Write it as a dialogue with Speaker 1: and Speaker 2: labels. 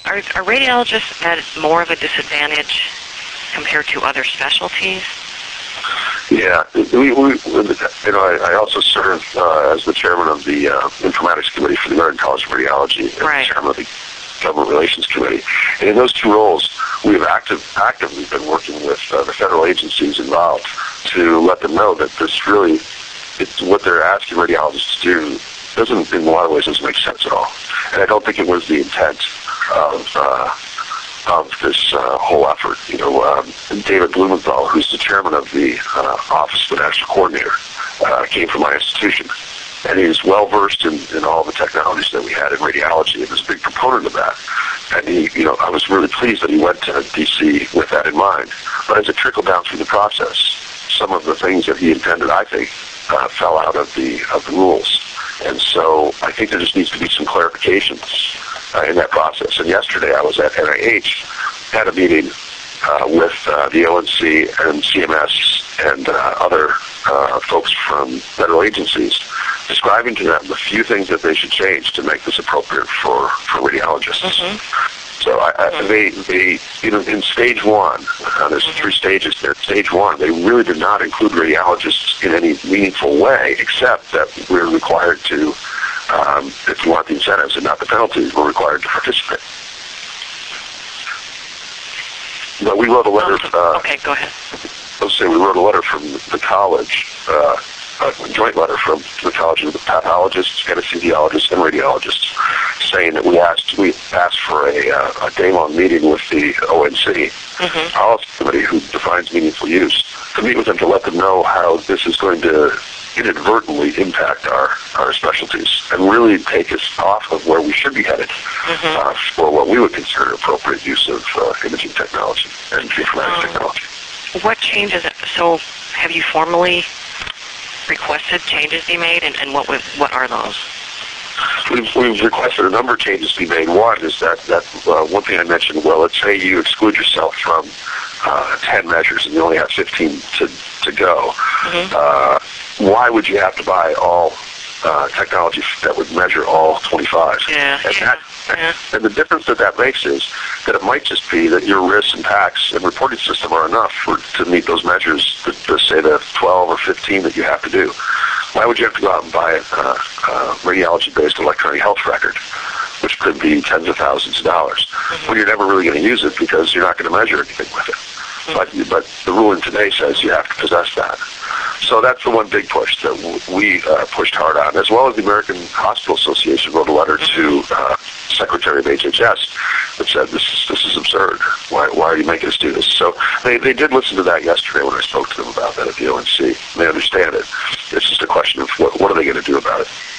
Speaker 1: are radiologists at more of a disadvantage compared to other specialties?
Speaker 2: Yeah, I also serve as the chairman of the Informatics Committee for the American College of Radiology, and
Speaker 1: right.
Speaker 2: chairman of the Government Relations Committee. And in those two roles, we have actively been working with the federal agencies involved to let them know that this really, what they're asking radiologists to do doesn't, in a lot of ways, doesn't make sense at all. And I don't think it was the intent of this whole effort. David Blumenthal, who's the chairman of the Office of the National Coordinator, came from my institution. And he was well-versed in all the technologies that we had in radiology and was a big proponent of that. And I was really pleased that he went to D.C. with that in mind. But as it trickled down through the process, some of the things that he intended, I think, fell out of the rules. And so I think there just needs to be some clarifications in that process. And yesterday I was at NIH, had a meeting with the ONC and CMS and other folks from federal agencies, describing to them the few things that they should change to make this appropriate for radiologists. Mm-hmm. So in stage one, there's 3 stages there. Stage one, they really did not include radiologists in any meaningful way, except that we're required to, if you want the incentives and not the penalties, we're required to participate. But we wrote a letter.
Speaker 1: Okay, go ahead.
Speaker 2: Let's say we wrote a letter from the college, a joint letter from the College of the Pathologists, Anesthesiologists, and Radiologists, saying that we asked for a day-long meeting with the ONC, Policy Committee, who defines meaningful use, to meet with them to let them know how this is going to inadvertently impact our specialties and really take us off of where we should be headed for what we would consider appropriate use of imaging technology and informatics technology.
Speaker 1: What changes? So have you formally requested changes be made, and what are those?
Speaker 2: We've requested a number of changes to be made. One is that one thing I mentioned, well, let's say you exclude yourself from 10 measures and you only have 15 to go. Why would you have to buy all technology that would measure all 25? And the difference that makes is that it might just be that your RIS and PACS and reporting system are enough to meet those measures, to say the 12 or 15 that you have to do. Why would you have to go out and buy a radiology-based electronic health record, which could be tens of thousands of dollars, when you're never really going to use it because you're not going to measure anything with it? But the ruling today says you have to possess that. So that's the one big push that we pushed hard on, as well as the American Hospital Association wrote a letter to Secretary of HHS that said this is absurd. Why are you making us do this? So they did listen to that yesterday when I spoke to them about that at the ONC. They understand it. It's just a question of what are they going to do about it.